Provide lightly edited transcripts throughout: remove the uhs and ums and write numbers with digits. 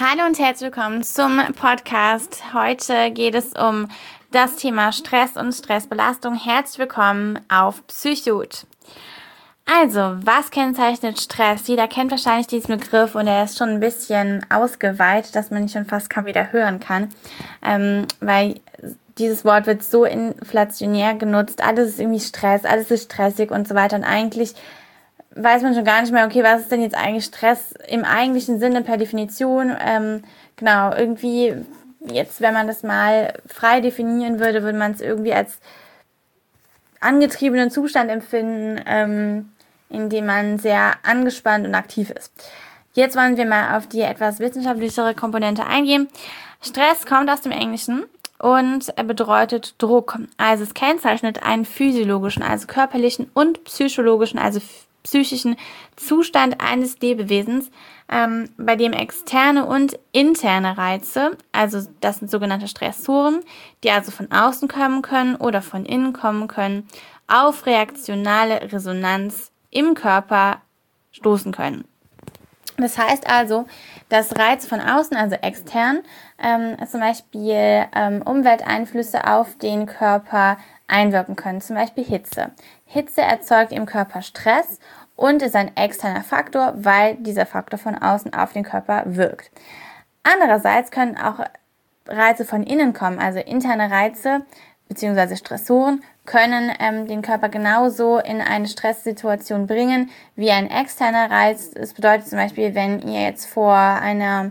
Hallo und herzlich willkommen zum Podcast. Heute geht es um das Thema Stress und Stressbelastung. Herzlich willkommen auf Psychot. Also, was kennzeichnet Stress? Jeder kennt wahrscheinlich diesen Begriff und er ist schon ein bisschen ausgeweitet, dass man ihn schon fast kaum wieder hören kann, weil dieses Wort wird so inflationär genutzt. Alles ist irgendwie Stress, alles ist stressig und so weiter und eigentlich weiß man schon gar nicht mehr, okay, was ist denn jetzt eigentlich Stress im eigentlichen Sinne per Definition? Irgendwie jetzt, wenn man das mal frei definieren würde, würde man es irgendwie als angetriebenen Zustand empfinden, in dem man sehr angespannt und aktiv ist. Jetzt wollen wir mal auf die etwas wissenschaftlichere Komponente eingehen. Stress kommt aus dem Englischen und bedeutet Druck. Also es kennzeichnet einen physiologischen, also körperlichen und psychologischen, also psychischen Zustand eines Lebewesens, bei dem externe und interne Reize, also das sind sogenannte Stressoren, die also von außen kommen können oder von innen kommen können, auf reaktionale Resonanz im Körper stoßen können. Das heißt also, dass Reiz von außen, also extern, zum Beispiel Umwelteinflüsse auf den Körper einwirken können, zum Beispiel Hitze. Hitze erzeugt im Körper Stress und ist ein externer Faktor, weil dieser Faktor von außen auf den Körper wirkt. Andererseits können auch Reize von innen kommen, also interne Reize bzw. Stressoren können den Körper genauso in eine Stresssituation bringen wie ein externer Reiz. Das bedeutet zum Beispiel, wenn ihr jetzt vor einer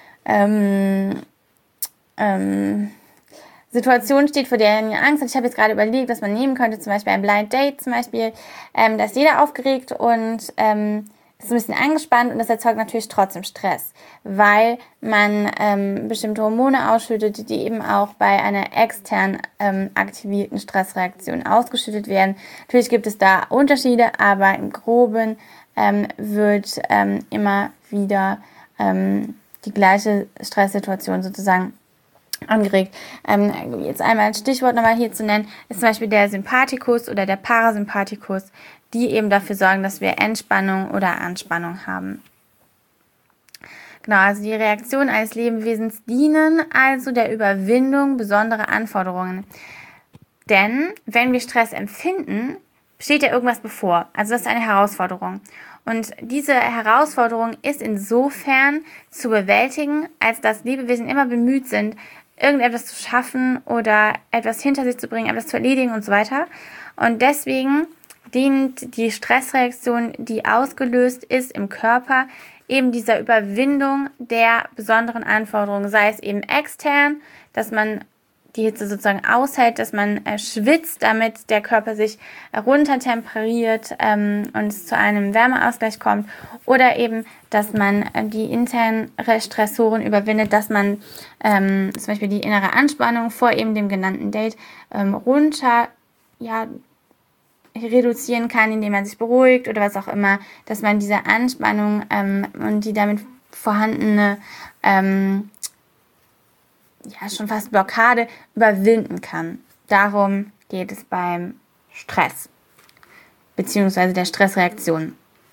Situation steht, vor der ihr Angst habt. Ich habe jetzt gerade überlegt, was man nehmen könnte, zum Beispiel ein Blind Date zum Beispiel. Da ist jeder aufgeregt und ist ein bisschen angespannt und das erzeugt natürlich trotzdem Stress, weil man bestimmte Hormone ausschüttet, die eben auch bei einer extern aktivierten Stressreaktion ausgeschüttet werden. Natürlich gibt es da Unterschiede, aber im Groben wird immer wieder die gleiche Stresssituation sozusagen angeregt. Jetzt einmal ein Stichwort nochmal hier zu nennen, ist zum Beispiel der Sympathikus oder der Parasympathikus, die eben dafür sorgen, dass wir Entspannung oder Anspannung haben. Genau, also die Reaktionen eines Lebewesens dienen also der Überwindung besonderer Anforderungen. Denn wenn wir Stress empfinden, steht ja irgendwas bevor. Also das ist eine Herausforderung. Und diese Herausforderung ist insofern zu bewältigen, als dass Lebewesen immer bemüht sind, irgendetwas zu schaffen oder etwas hinter sich zu bringen, etwas zu erledigen und so weiter. Und deswegen dient die Stressreaktion, die ausgelöst ist im Körper, eben dieser Überwindung der besonderen Anforderungen, sei es eben extern, dass man die Hitze sozusagen aushält, dass man schwitzt, damit der Körper sich runtertemperiert und es zu einem Wärmeausgleich kommt. Oder eben, dass man die internen Stressoren überwindet, dass man zum Beispiel die innere Anspannung vor eben dem genannten Date reduzieren kann, indem man sich beruhigt oder was auch immer, dass man diese Anspannung und die damit vorhandene schon fast Blockade überwinden kann. Darum geht es beim Stress beziehungsweise der Stressreaktion.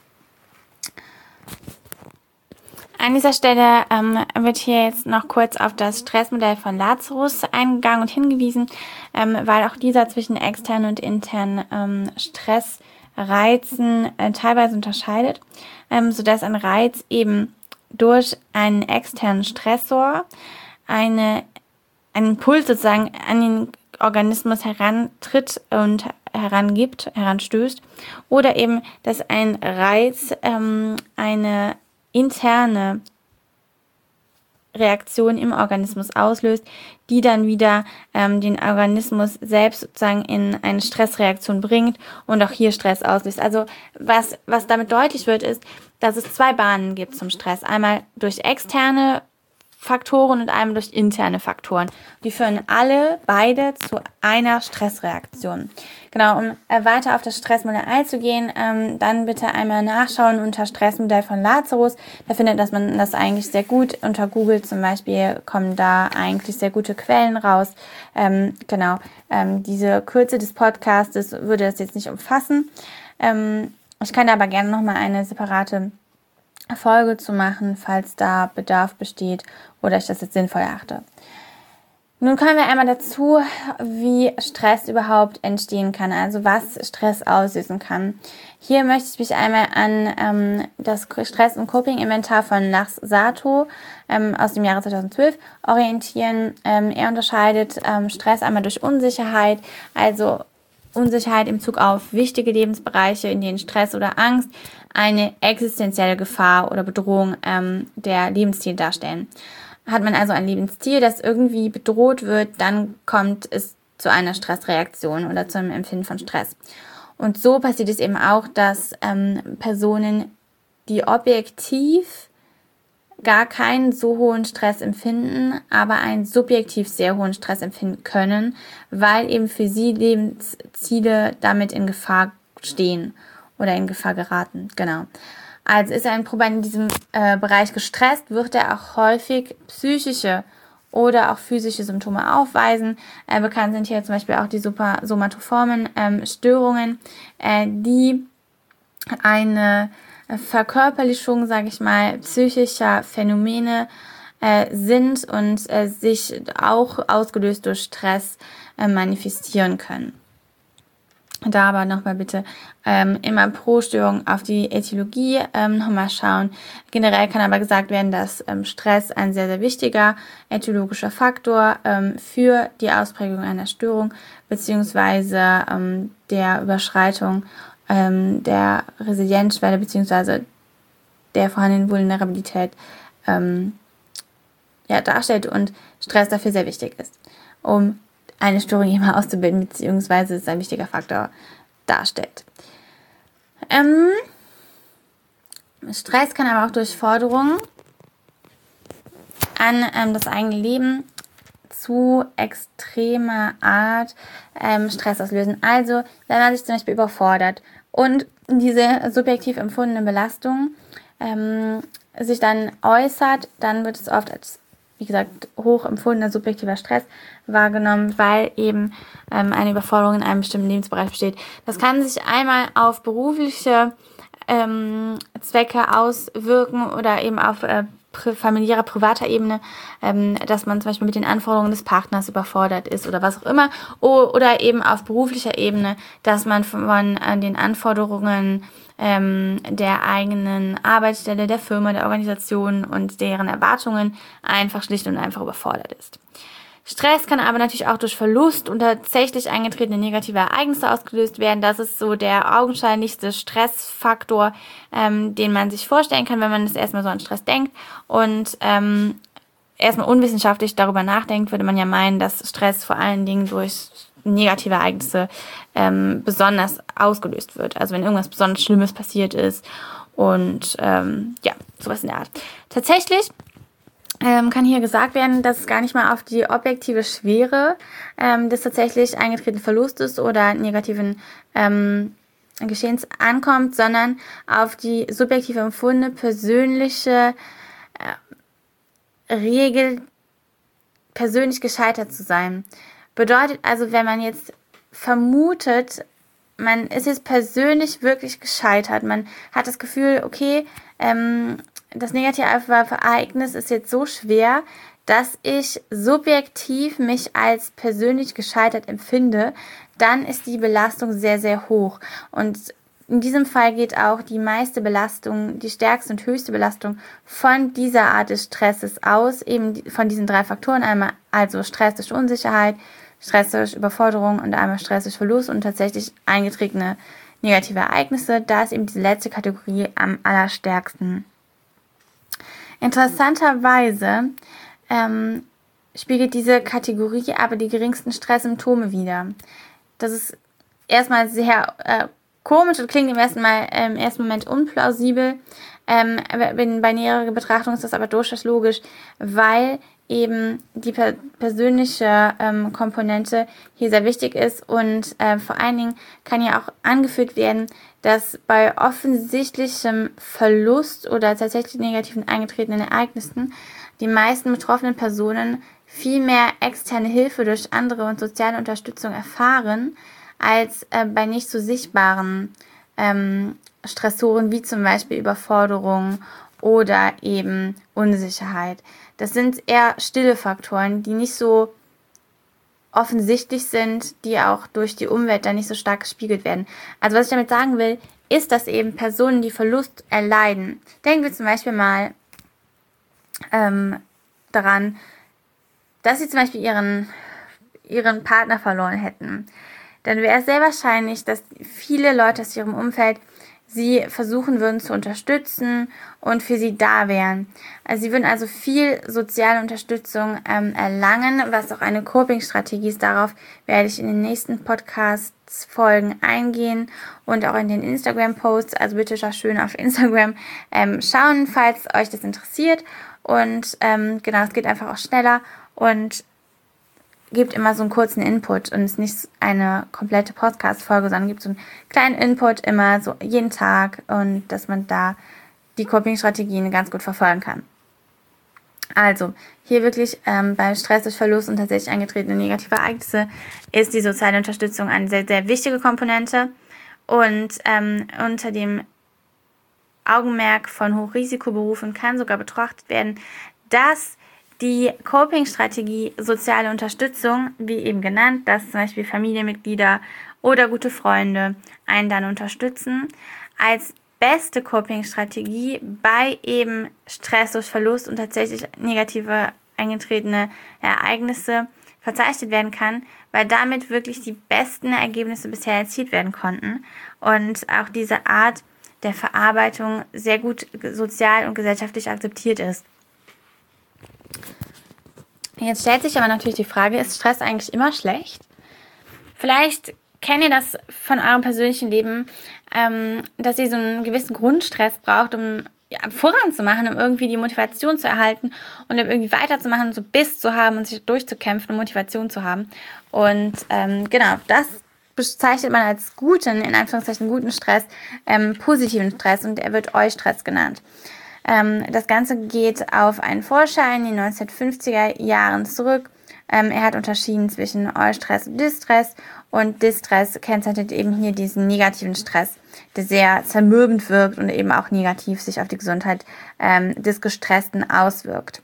An dieser Stelle wird hier jetzt noch kurz auf das Stressmodell von Lazarus eingegangen und hingewiesen, weil auch dieser zwischen externen und internen Stressreizen teilweise unterscheidet, sodass ein Reiz eben durch einen externen Stressor einen Impuls sozusagen an den Organismus herantritt und heranstößt, oder eben, dass ein Reiz eine interne Reaktion im Organismus auslöst, die dann wieder den Organismus selbst sozusagen in eine Stressreaktion bringt und auch hier Stress auslöst. Also was damit deutlich wird, ist, dass es zwei Bahnen gibt zum Stress. Einmal durch externe Faktoren und einmal durch interne Faktoren. Die führen beide zu einer Stressreaktion. Genau, um weiter auf das Stressmodell einzugehen, dann bitte einmal nachschauen unter Stressmodell von Lazarus. Da findet man das eigentlich sehr gut. Unter Google zum Beispiel kommen da eigentlich sehr gute Quellen raus. Diese Kürze des Podcastes würde das jetzt nicht umfassen. Ich kann aber gerne nochmal eine separate Erfolge zu machen, falls da Bedarf besteht oder ich das jetzt sinnvoll erachte. Nun kommen wir einmal dazu, wie Stress überhaupt entstehen kann, also was Stress auslösen kann. Hier möchte ich mich einmal an das Stress- und Coping-Inventar von Lars Sato aus dem Jahre 2012 orientieren. Er unterscheidet Stress einmal durch Unsicherheit, also Unsicherheit in Bezug auf wichtige Lebensbereiche, in denen Stress oder Angst eine existenzielle Gefahr oder Bedrohung der Lebensziele darstellen. Hat man also ein Lebensziel, das irgendwie bedroht wird, dann kommt es zu einer Stressreaktion oder zum Empfinden von Stress. Und so passiert es eben auch, dass Personen, die objektiv gar keinen so hohen Stress empfinden, aber einen subjektiv sehr hohen Stress empfinden können, weil eben für sie Lebensziele damit in Gefahr stehen oder in Gefahr geraten. Genau. Also ist ein Proband in diesem Bereich gestresst, wird er auch häufig psychische oder auch physische Symptome aufweisen. Bekannt sind hier zum Beispiel auch die somatoformen Störungen, die eine Verkörperlichung, sage ich mal, psychischer Phänomene sind und sich auch ausgelöst durch Stress manifestieren können. Da aber nochmal bitte immer pro Störung auf die Ätiologie nochmal schauen. Generell kann aber gesagt werden, dass Stress ein sehr, sehr wichtiger ätiologischer Faktor für die Ausprägung einer Störung beziehungsweise der Überschreitung der Resilienzschwelle beziehungsweise der vorhandenen Vulnerabilität darstellt und Stress dafür sehr wichtig ist, um eine Störung immer auszubilden, beziehungsweise es ein wichtiger Faktor darstellt. Stress kann aber auch durch Forderungen an das eigene Leben zu extremer Art Stress auslösen. Also, wenn man sich zum Beispiel überfordert und diese subjektiv empfundene Belastung sich dann äußert, dann wird es oft als, wie gesagt, hoch empfundener subjektiver Stress wahrgenommen, weil eben eine Überforderung in einem bestimmten Lebensbereich besteht. Das kann sich einmal auf berufliche Zwecke auswirken oder eben auf familiärer, privater Ebene, dass man zum Beispiel mit den Anforderungen des Partners überfordert ist oder was auch immer, oder eben auf beruflicher Ebene, dass man von den Anforderungen der eigenen Arbeitsstelle, der Firma, der Organisation und deren Erwartungen einfach schlicht und einfach überfordert ist. Stress kann aber natürlich auch durch Verlust und tatsächlich eingetretene negative Ereignisse ausgelöst werden. Das ist so der augenscheinlichste Stressfaktor, den man sich vorstellen kann, wenn man das erstmal so an Stress denkt. Und erstmal unwissenschaftlich darüber nachdenkt, würde man ja meinen, dass Stress vor allen Dingen durch negative Ereignisse besonders ausgelöst wird. Also wenn irgendwas besonders Schlimmes passiert ist und sowas in der Art. Tatsächlich kann hier gesagt werden, dass es gar nicht mal auf die objektive Schwere des tatsächlich eingetretenen Verlustes oder negativen Geschehens ankommt, sondern auf die subjektiv empfundene persönliche Regel, persönlich gescheitert zu sein. Bedeutet also, wenn man jetzt vermutet, man ist jetzt persönlich wirklich gescheitert, man hat das Gefühl, okay, das negative Ereignis ist jetzt so schwer, dass ich subjektiv mich als persönlich gescheitert empfinde, dann ist die Belastung sehr, sehr hoch. Und in diesem Fall geht auch die meiste Belastung, die stärkste und höchste Belastung von dieser Art des Stresses aus, eben von diesen 3 Faktoren, einmal also Stress durch Unsicherheit, Stress durch Überforderung und einmal Stress durch Verlust und tatsächlich eingetretene negative Ereignisse. Da ist eben diese letzte Kategorie am allerstärksten. Interessanterweise spiegelt diese Kategorie aber die geringsten Stresssymptome wider. Das ist erstmal sehr komisch und klingt im ersten Moment unplausibel. Bei näherer Betrachtung ist das aber durchaus logisch, weil eben die persönliche Komponente hier sehr wichtig ist und vor allen Dingen kann ja auch angeführt werden, dass bei offensichtlichem Verlust oder tatsächlich negativen eingetretenen Ereignissen die meisten betroffenen Personen viel mehr externe Hilfe durch andere und soziale Unterstützung erfahren, als bei nicht so sichtbaren Stressoren wie zum Beispiel Überforderung oder eben Unsicherheit. Das sind eher stille Faktoren, die nicht so offensichtlich sind, die auch durch die Umwelt dann nicht so stark gespiegelt werden. Also was ich damit sagen will, ist, dass eben Personen, die Verlust erleiden, denken wir zum Beispiel mal daran, dass sie zum Beispiel ihren Partner verloren hätten, dann wäre es sehr wahrscheinlich, dass viele Leute aus ihrem Umfeld sie versuchen würden zu unterstützen und für sie da wären. Also sie würden also viel soziale Unterstützung erlangen, was auch eine Coping-Strategie ist. Darauf werde ich in den nächsten Podcast-Folgen eingehen und auch in den Instagram-Posts. Also bitte schau schön auf Instagram schauen, falls euch das interessiert. Und genau, es geht einfach auch schneller und gibt immer so einen kurzen Input und es ist nicht eine komplette Podcast-Folge, sondern gibt so einen kleinen Input immer so jeden Tag und dass man da die Coping-Strategien ganz gut verfolgen kann. Also, hier wirklich beim Stress durch Verlust und tatsächlich eingetretene negative Ereignisse ist die soziale Unterstützung eine sehr, sehr wichtige Komponente und unter dem Augenmerk von Hochrisikoberufen kann sogar betrachtet werden, dass die Coping-Strategie soziale Unterstützung, wie eben genannt, dass zum Beispiel Familienmitglieder oder gute Freunde einen dann unterstützen, als beste Coping-Strategie bei eben Stress durch Verlust und tatsächlich negative eingetretene Ereignisse verzeichnet werden kann, weil damit wirklich die besten Ergebnisse bisher erzielt werden konnten und auch diese Art der Verarbeitung sehr gut sozial und gesellschaftlich akzeptiert ist. Jetzt stellt sich aber natürlich die Frage, ist Stress eigentlich immer schlecht? Vielleicht kennt ihr das von eurem persönlichen Leben, dass ihr so einen gewissen Grundstress braucht, um voranzumachen, um irgendwie die Motivation zu erhalten und um irgendwie weiterzumachen, so Biss zu haben und sich durchzukämpfen und Motivation zu haben. Und genau, das bezeichnet man als guten, in Anführungszeichen guten Stress, positiven Stress und er wird Eustress genannt. Das Ganze geht auf einen Forscher in den 1950er Jahren zurück. Er hat unterschieden zwischen Eustress und Distress und Distress kennzeichnet eben hier diesen negativen Stress, der sehr zermürbend wirkt und eben auch negativ sich auf die Gesundheit des Gestressten auswirkt.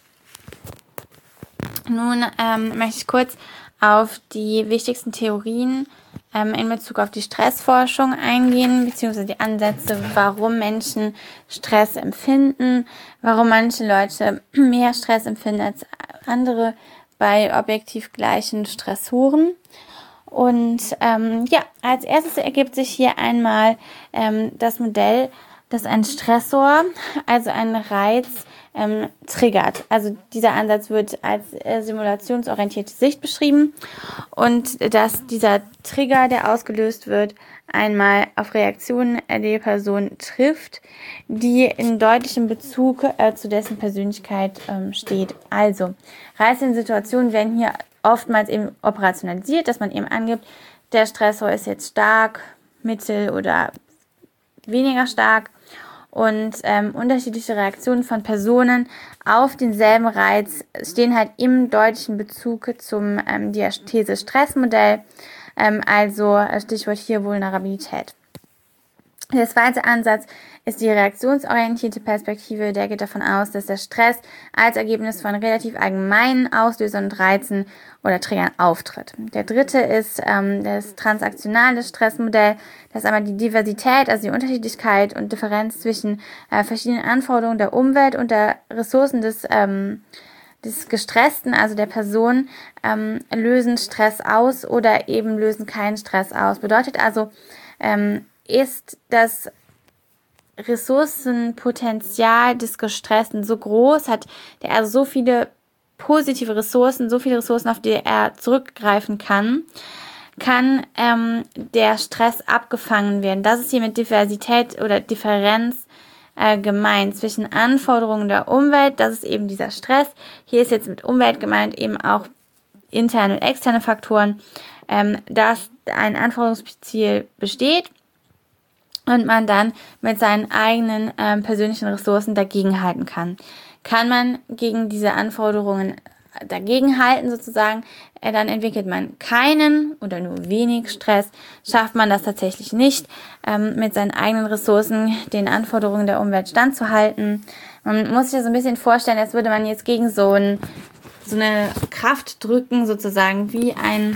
Nun möchte ich kurz auf die wichtigsten Theorien in Bezug auf die Stressforschung eingehen, beziehungsweise die Ansätze, warum Menschen Stress empfinden, warum manche Leute mehr Stress empfinden als andere bei objektiv gleichen Stressoren. Und als erstes ergibt sich hier einmal das Modell, dass ein Stressor, also ein Reiz, triggert. Also dieser Ansatz wird als simulationsorientierte Sicht beschrieben und dass dieser Trigger, der ausgelöst wird, einmal auf Reaktionen der Person trifft, die in deutlichem Bezug zu dessen Persönlichkeit steht. Also reizende Situationen werden hier oftmals eben operationalisiert, dass man eben angibt, der Stressor ist jetzt stark, mittel oder weniger stark. Und unterschiedliche Reaktionen von Personen auf denselben Reiz stehen halt im deutlichen Bezug zum Diathese-Stressmodell, also Stichwort hier Vulnerabilität. Der zweite Ansatz ist die reaktionsorientierte Perspektive, der geht davon aus, dass der Stress als Ergebnis von relativ allgemeinen Auslösern und Reizen oder Triggern auftritt. Der dritte ist das transaktionale Stressmodell, das einmal die Diversität, also die Unterschiedlichkeit und Differenz zwischen verschiedenen Anforderungen der Umwelt und der Ressourcen des Gestressten, also der Person, lösen Stress aus oder eben lösen keinen Stress aus. Bedeutet also, ist das Ressourcenpotenzial des Gestressten so groß, hat der also so viele positive Ressourcen, so viele Ressourcen, auf die er zurückgreifen kann der Stress abgefangen werden. Das ist hier mit Diversität oder Differenz gemeint zwischen Anforderungen der Umwelt, das ist eben dieser Stress. Hier ist jetzt mit Umwelt gemeint eben auch interne und externe Faktoren, dass ein Anforderungsziel besteht und man dann mit seinen eigenen persönlichen Ressourcen dagegenhalten kann. Kann man gegen diese Anforderungen dagegenhalten sozusagen, dann entwickelt man keinen oder nur wenig Stress, schafft man das tatsächlich nicht, mit seinen eigenen Ressourcen den Anforderungen der Umwelt standzuhalten. Man muss sich das so ein bisschen vorstellen, als würde man jetzt gegen so eine Kraft drücken, sozusagen wie ein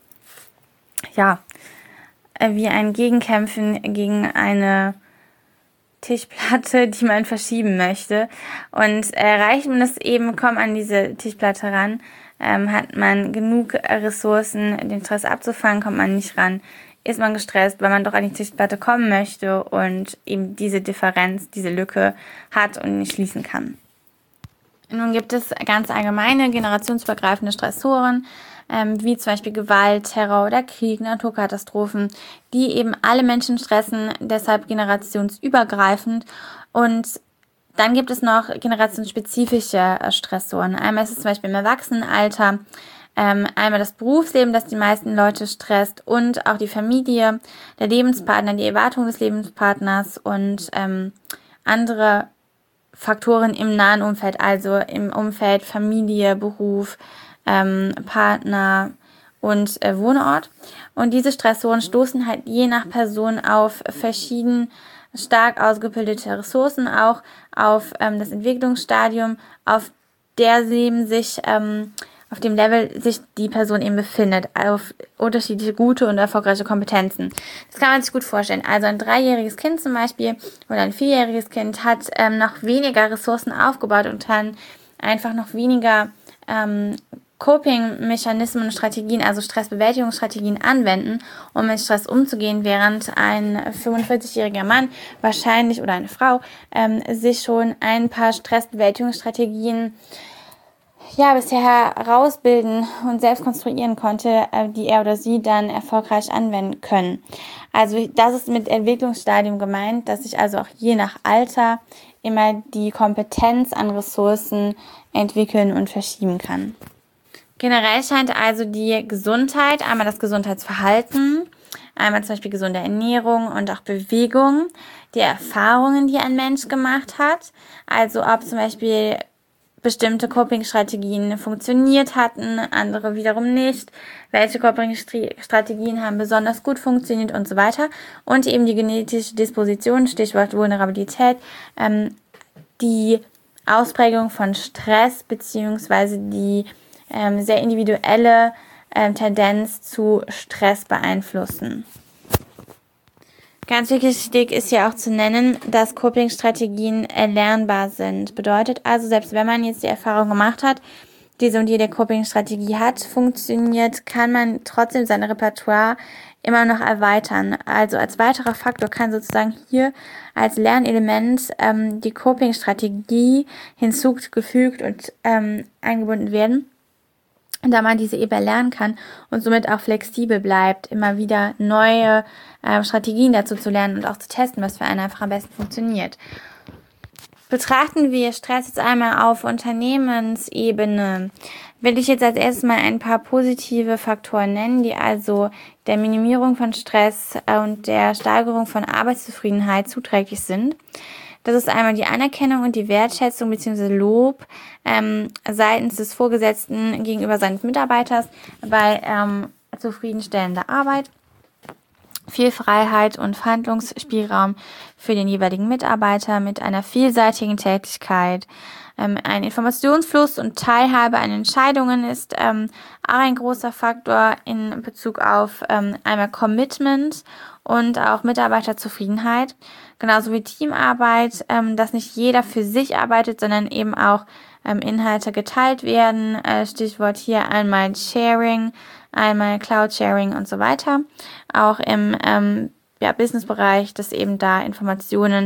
Gegenkämpfen gegen eine Tischplatte, die man verschieben möchte. Und erreicht man das eben, kommt an diese Tischplatte ran, hat man genug Ressourcen, den Stress abzufangen, kommt man nicht ran, ist man gestresst, weil man doch an die Tischplatte kommen möchte und eben diese Differenz, diese Lücke hat und nicht schließen kann. Nun gibt es ganz allgemeine generationsübergreifende Stressoren, wie zum Beispiel Gewalt, Terror oder Krieg, Naturkatastrophen, die eben alle Menschen stressen, deshalb generationsübergreifend. Und dann gibt es noch generationsspezifische Stressoren. Einmal ist es zum Beispiel im Erwachsenenalter, einmal das Berufsleben, das die meisten Leute stresst, und auch die Familie, der Lebenspartner, die Erwartung des Lebenspartners und andere Faktoren im nahen Umfeld, also im Umfeld Familie, Beruf, Partner und Wohnort. Und diese Stressoren stoßen halt je nach Person auf verschieden stark ausgebildete Ressourcen, auch auf das Entwicklungsstadium, auf dem Level sich die Person eben befindet, auf unterschiedliche gute und erfolgreiche Kompetenzen. Das kann man sich gut vorstellen. Also ein 3-jähriges Kind zum Beispiel oder ein 4-jähriges Kind hat noch weniger Ressourcen aufgebaut und kann einfach noch weniger Coping-Mechanismen und Strategien, also Stressbewältigungsstrategien anwenden, um mit Stress umzugehen, während ein 45-jähriger Mann wahrscheinlich oder eine Frau sich schon ein paar Stressbewältigungsstrategien bisher herausbilden und selbst konstruieren konnte, die er oder sie dann erfolgreich anwenden können. Also das ist mit Entwicklungsstadium gemeint, dass sich also auch je nach Alter immer die Kompetenz an Ressourcen entwickeln und verschieben kann. Generell scheint also die Gesundheit, einmal das Gesundheitsverhalten, einmal zum Beispiel gesunde Ernährung und auch Bewegung, die Erfahrungen, die ein Mensch gemacht hat, also ob zum Beispiel bestimmte Coping-Strategien funktioniert hatten, andere wiederum nicht, welche Coping-Strategien haben besonders gut funktioniert und so weiter. Und eben die genetische Disposition, Stichwort Vulnerabilität, die Ausprägung von Stress beziehungsweise die sehr individuelle Tendenz zu Stress beeinflussen. Ganz wichtig ist ja auch zu nennen, dass Coping-Strategien erlernbar sind. Bedeutet also, selbst wenn man jetzt die Erfahrung gemacht hat, diese und jede Coping-Strategie hat funktioniert, kann man trotzdem sein Repertoire immer noch erweitern. Also als weiterer Faktor kann sozusagen hier als Lernelement die Coping-Strategie hinzugefügt und eingebunden werden, da man diese eben erlernen kann und somit auch flexibel bleibt, immer wieder neue Strategien dazu zu lernen und auch zu testen, was für einen einfach am besten funktioniert. Betrachten wir Stress jetzt einmal auf Unternehmensebene, will ich jetzt als erstes mal ein paar positive Faktoren nennen, die also der Minimierung von Stress und der Steigerung von Arbeitszufriedenheit zuträglich sind. Das ist einmal die Anerkennung und die Wertschätzung bzw. Lob seitens des Vorgesetzten gegenüber seines Mitarbeiters bei zufriedenstellender Arbeit. Viel Freiheit und Handlungsspielraum für den jeweiligen Mitarbeiter mit einer vielseitigen Tätigkeit. Ein Informationsfluss und Teilhabe an Entscheidungen ist auch ein großer Faktor in Bezug auf einmal Commitment und auch Mitarbeiterzufriedenheit. Genauso wie Teamarbeit, dass nicht jeder für sich arbeitet, sondern eben auch Inhalte geteilt werden. Stichwort hier einmal Sharing, einmal Cloud-Sharing und so weiter. Auch im Business-Bereich, dass eben da Informationen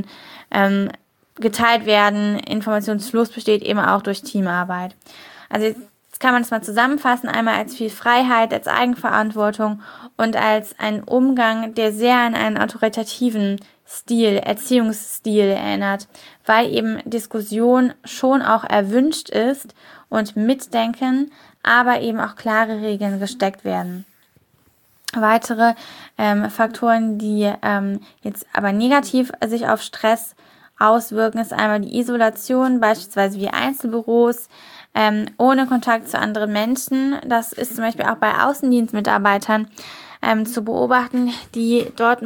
geteilt werden, Informationsfluss besteht eben auch durch Teamarbeit. Also jetzt kann man es mal zusammenfassen, einmal als viel Freiheit, als Eigenverantwortung und als einen Umgang, der sehr an einen autoritativen Stil, Erziehungsstil erinnert, weil eben Diskussion schon auch erwünscht ist und Mitdenken, aber eben auch klare Regeln gesteckt werden. Weitere Faktoren, die jetzt aber negativ sich auf Stress auswirken, ist einmal die Isolation, beispielsweise wie Einzelbüros, ohne Kontakt zu anderen Menschen. Das ist zum Beispiel auch bei Außendienstmitarbeitern zu beobachten, die dort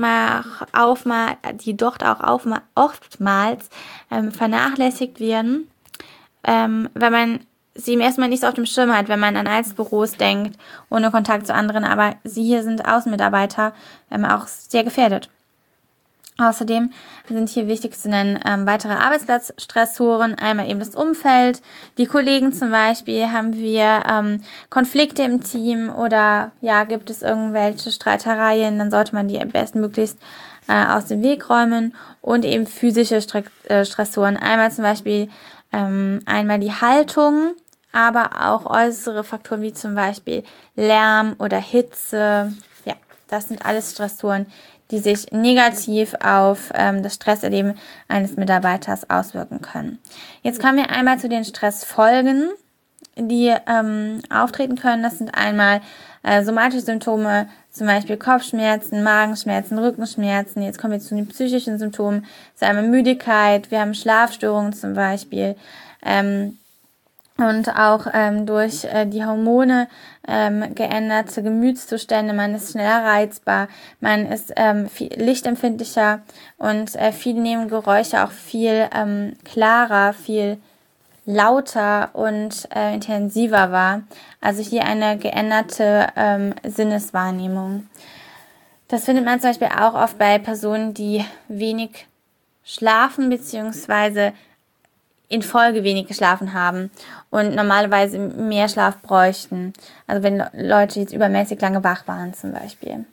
auch oftmals vernachlässigt werden, wenn man sie im ersten Mal nicht so auf dem Schirm hat, wenn man an Einzelbüros denkt, ohne Kontakt zu anderen. Aber sie hier sind Außenmitarbeiter auch sehr gefährdet. Außerdem sind hier wichtig zu nennen weitere Arbeitsplatzstressoren, einmal eben das Umfeld, die Kollegen zum Beispiel, haben wir Konflikte im Team oder ja, gibt es irgendwelche Streitereien, dann sollte man die bestmöglichst aus dem Weg räumen und eben physische Stressoren, einmal zum Beispiel einmal die Haltung, aber auch äußere Faktoren wie zum Beispiel Lärm oder Hitze. Ja, das sind alles Stressoren, die sich negativ auf das Stresserleben eines Mitarbeiters auswirken können. Jetzt kommen wir einmal zu den Stressfolgen, die auftreten können. Das sind einmal somatische Symptome, zum Beispiel Kopfschmerzen, Magenschmerzen, Rückenschmerzen. Jetzt kommen wir zu den psychischen Symptomen. Das ist einmal Müdigkeit, wir haben Schlafstörungen zum Beispiel. Und auch durch die Hormone geänderte Gemütszustände. Man ist schneller reizbar, man ist viel lichtempfindlicher und viele nehmen Geräusche auch viel klarer, viel lauter und intensiver wahr. Also hier eine geänderte Sinneswahrnehmung. Das findet man zum Beispiel auch oft bei Personen, die wenig schlafen bzw. in Folge wenig geschlafen haben und normalerweise mehr Schlaf bräuchten. Also wenn Leute jetzt übermäßig lange wach waren zum Beispiel.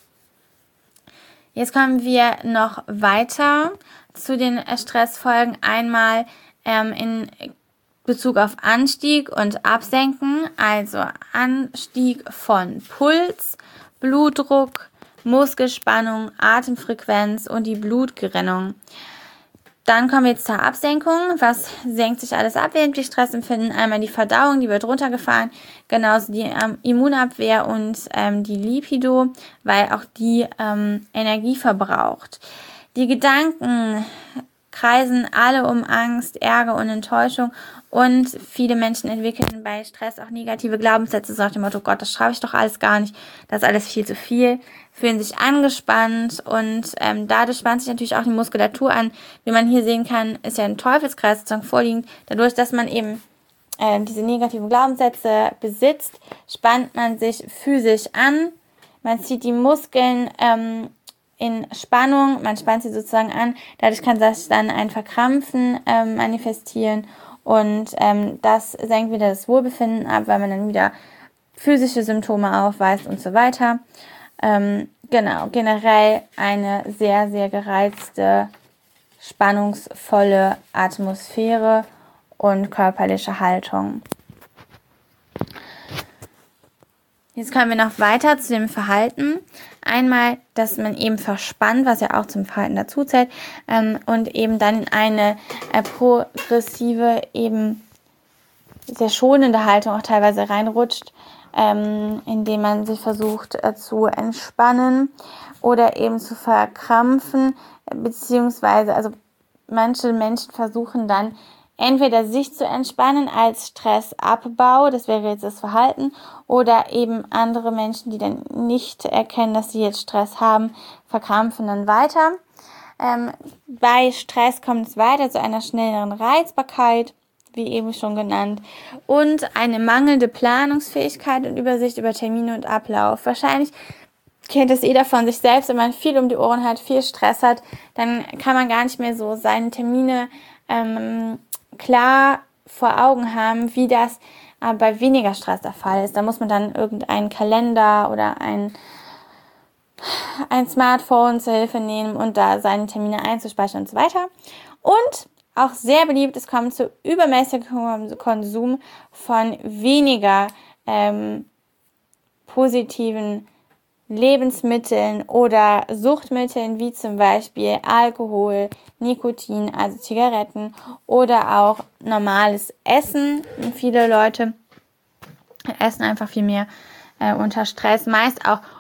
Jetzt kommen wir noch weiter zu den Stressfolgen. Einmal in Bezug auf Anstieg und Absenken, also Anstieg von Puls, Blutdruck, Muskelspannung, Atemfrequenz und die Blutgerinnung. Dann kommen wir jetzt zur Absenkung. Was senkt sich alles ab, während wir Stress empfinden? Einmal die Verdauung, die wird runtergefahren, genauso die Immunabwehr und die Lipido, weil auch die Energie verbraucht. Die Gedanken kreisen alle um Angst, Ärger und Enttäuschung und viele Menschen entwickeln bei Stress auch negative Glaubenssätze, so nach dem Motto, Gott, das schaffe ich doch alles gar nicht, das ist alles viel zu viel, fühlen sich angespannt und dadurch spannt sich natürlich auch die Muskulatur an. Wie man hier sehen kann, ist ja ein Teufelskreis sozusagen vorliegend. Dadurch, dass man eben diese negativen Glaubenssätze besitzt, spannt man sich physisch an, man zieht die Muskeln in Spannung, man spannt sie sozusagen an, dadurch kann sich dann ein Verkrampfen manifestieren und das senkt wieder das Wohlbefinden ab, weil man dann wieder physische Symptome aufweist und so weiter. Genau, generell eine sehr, sehr gereizte, spannungsvolle Atmosphäre und körperliche Haltung. Jetzt kommen wir noch weiter zu dem Verhalten. Einmal, dass man eben verspannt, was ja auch zum Verhalten dazu zählt, und eben dann in eine progressive, eben sehr schonende Haltung auch teilweise reinrutscht, indem man sich versucht zu entspannen oder eben zu verkrampfen, beziehungsweise, also manche Menschen versuchen dann entweder sich zu entspannen als Stressabbau, das wäre jetzt das Verhalten, oder eben andere Menschen, die dann nicht erkennen, dass sie jetzt Stress haben, verkrampfen dann weiter. Bei Stress kommt es weiter zu einer schnelleren Reizbarkeit, wie eben schon genannt, und eine mangelnde Planungsfähigkeit und Übersicht über Termine und Ablauf. Wahrscheinlich kennt es jeder von sich selbst, wenn man viel um die Ohren hat, viel Stress hat, dann kann man gar nicht mehr so seine Termine klar vor Augen haben, wie das bei weniger Stress der Fall ist. Da muss man dann irgendeinen Kalender oder ein Smartphone zur Hilfe nehmen und da seine Termine einzuspeichern und so weiter. Und auch sehr beliebt, es kommt zu übermäßigem Konsum von weniger positiven Lebensmitteln oder Suchtmitteln wie zum Beispiel Alkohol, Nikotin, also Zigaretten oder auch normales Essen. Viele Leute essen einfach viel mehr unter Stress, meist auch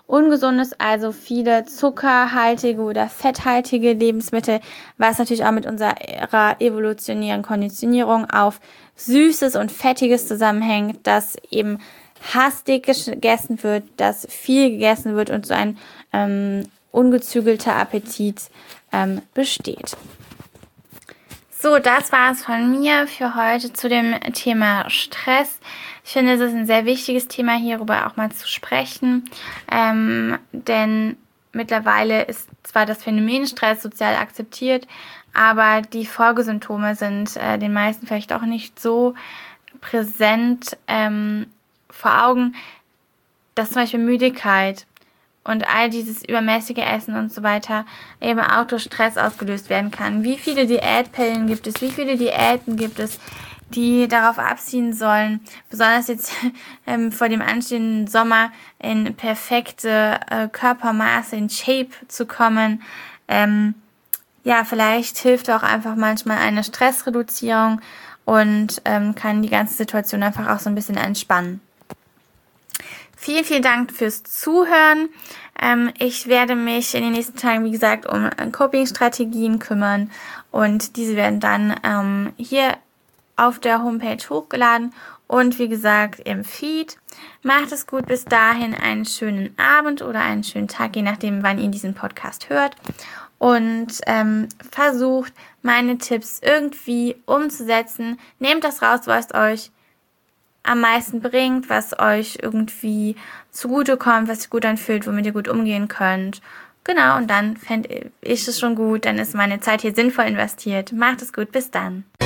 Ungesundes, also viele zuckerhaltige oder fetthaltige Lebensmittel, was natürlich auch mit unserer evolutionären Konditionierung auf Süßes und Fettiges zusammenhängt, dass eben hastig gegessen wird, dass viel gegessen wird und so ein ungezügelter Appetit besteht. So, das war es von mir für heute zu dem Thema Stress. Ich finde, es ist ein sehr wichtiges Thema, hierüber auch mal zu sprechen, denn mittlerweile ist zwar das Phänomen Stress sozial akzeptiert, aber die Folgesymptome sind den meisten vielleicht auch nicht so präsent vor Augen, dass zum Beispiel Müdigkeit und all dieses übermäßige Essen und so weiter eben auch durch Stress ausgelöst werden kann. Wie viele Diätpillen gibt es? Wie viele Diäten gibt es, die darauf abziehen sollen, besonders jetzt vor dem anstehenden Sommer in perfekte Körpermaße, in Shape zu kommen? Vielleicht hilft auch einfach manchmal eine Stressreduzierung und kann die ganze Situation einfach auch so ein bisschen entspannen. Vielen, vielen Dank fürs Zuhören. Ich werde mich in den nächsten Tagen, wie gesagt, um Coping-Strategien kümmern und diese werden dann hier auf der Homepage hochgeladen und wie gesagt im Feed. Macht es gut, bis dahin einen schönen Abend oder einen schönen Tag, je nachdem, wann ihr diesen Podcast hört. Und versucht, meine Tipps irgendwie umzusetzen. Nehmt das raus, was euch am meisten bringt, was euch irgendwie zugutekommt, was sich gut anfühlt, womit ihr gut umgehen könnt. Genau, und dann fände ich es schon gut, dann ist meine Zeit hier sinnvoll investiert. Macht es gut, bis dann.